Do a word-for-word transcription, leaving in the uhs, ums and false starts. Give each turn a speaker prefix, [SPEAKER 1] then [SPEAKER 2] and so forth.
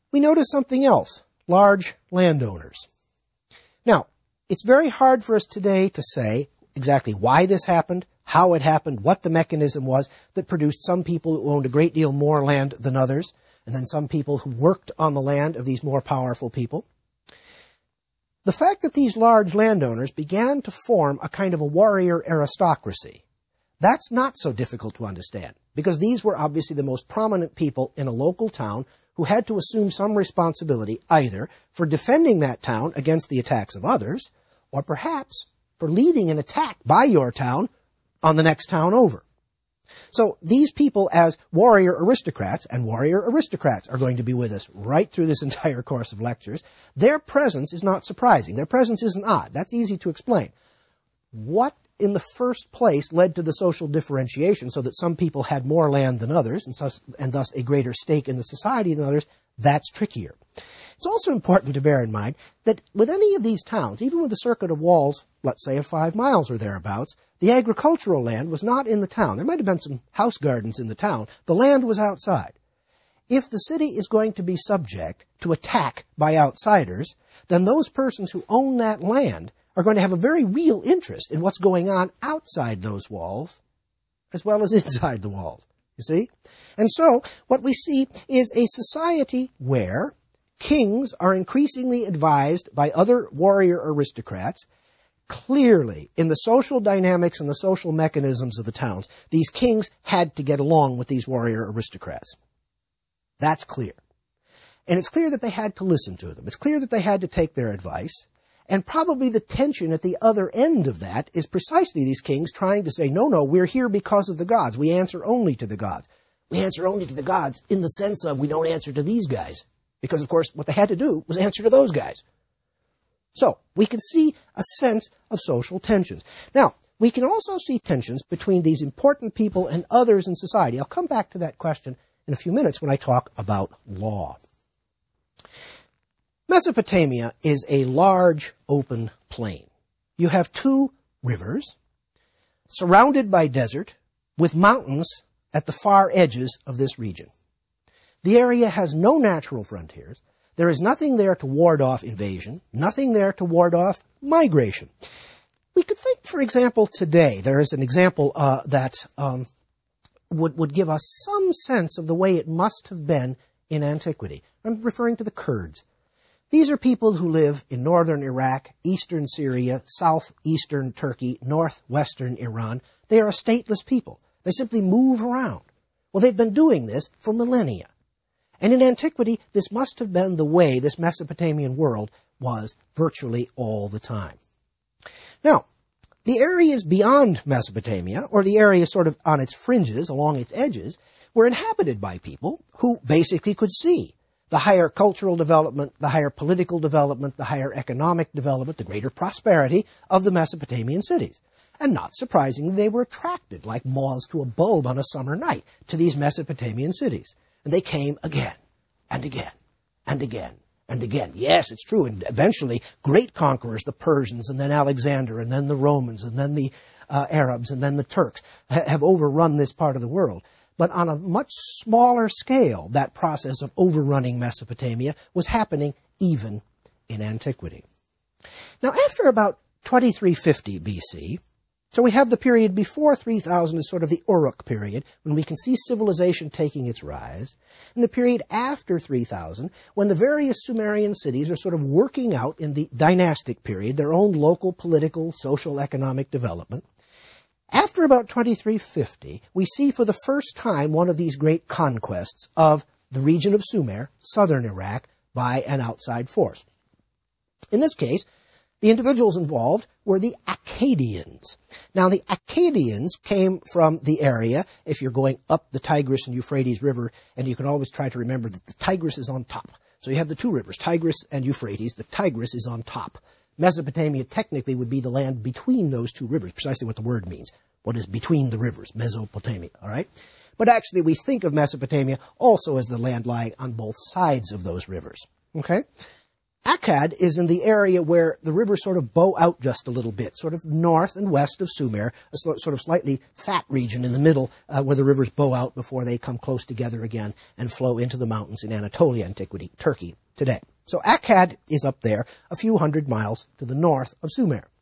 [SPEAKER 1] we notice something else, large landowners. Now, it's very hard for us today to say exactly why this happened, how it happened, what the mechanism was that produced some people who owned a great deal more land than others, and then some people who worked on the land of these more powerful people. The fact that these large landowners began to form a kind of a warrior aristocracy, that's not so difficult to understand, because these were obviously the most prominent people in a local town who had to assume some responsibility either for defending that town against the attacks of others, or perhaps for leading an attack by your town on the next town over. So these people as warrior aristocrats, and warrior aristocrats are going to be with us right through this entire course of lectures, their presence is not surprising. Their presence isn't odd. That's easy to explain. What in the first place led to the social differentiation so that some people had more land than others and, thus, and thus a greater stake in the society than others? That's trickier. It's also important to bear in mind that with any of these towns, even with a circuit of walls, let's say of five miles or thereabouts, the agricultural land was not in the town. There might have been some house gardens in the town. The land was outside. If the city is going to be subject to attack by outsiders, then those persons who own that land are going to have a very real interest in what's going on outside those walls as well as inside the walls, you see? And so what we see is a society where kings are increasingly advised by other warrior aristocrats. Clearly, in the social dynamics and the social mechanisms of the towns, these kings had to get along with these warrior aristocrats. That's clear. And it's clear that they had to listen to them. It's clear that they had to take their advice. And probably the tension at the other end of that is precisely these kings trying to say, no, no, we're here because of the gods. We answer only to the gods. We answer only to the gods in the sense of we don't answer to these guys. Because, of course, what they had to do was answer to those guys. So, we can see a sense of social tensions. Now, we can also see tensions between these important people and others in society. I'll come back to that question in a few minutes when I talk about law. Mesopotamia is a large open plain. You have two rivers surrounded by desert with mountains at the far edges of this region. The area has no natural frontiers. There is nothing there to ward off invasion, nothing there to ward off migration. We could think, for example, today, there is an example uh, that um, would, would give us some sense of the way it must have been in antiquity. I'm referring to the Kurds. These are people who live in northern Iraq, eastern Syria, southeastern Turkey, northwestern Iran. They are a stateless people. They simply move around. Well, they've been doing this for millennia. And in antiquity, this must have been the way this Mesopotamian world was virtually all the time. Now, the areas beyond Mesopotamia, or the areas sort of on its fringes, along its edges, were inhabited by people who basically could see the higher cultural development, the higher political development, the higher economic development, the greater prosperity of the Mesopotamian cities. And not surprisingly, they were attracted, like moths to a bulb on a summer night, to these Mesopotamian cities. And they came again, and again, and again, and again. Yes, it's true. And eventually, great conquerors, the Persians, and then Alexander, and then the Romans, and then the uh, Arabs, and then the Turks, ha- have overrun this part of the world. But on a much smaller scale, that process of overrunning Mesopotamia was happening even in antiquity. Now, after about twenty-three fifty B C, so we have the period before three thousand as sort of the Uruk period, when we can see civilization taking its rise, and the period after three thousand, when the various Sumerian cities are sort of working out in the dynastic period, their own local political, social, economic development. After about twenty-three fifty, we see for the first time one of these great conquests of the region of Sumer, southern Iraq, by an outside force. In this case, the individuals involved were the Akkadians. Now, the Akkadians came from the area, if you're going up the Tigris and Euphrates River, and you can always try to remember that the Tigris is on top. So you have the two rivers, Tigris and Euphrates. The Tigris is on top. Mesopotamia technically would be the land between those two rivers, precisely what the word means. What is between the rivers? Mesopotamia, all right? But actually, we think of Mesopotamia also as the land lying on both sides of those rivers, okay? Akkad is in the area where the rivers sort of bow out just a little bit, sort of north and west of Sumer, a sort of slightly fat region in the middle uh, where the rivers bow out before they come close together again and flow into the mountains in Anatolia, antiquity, Turkey today. So Akkad is up there, a few hundred miles to the north of Sumer.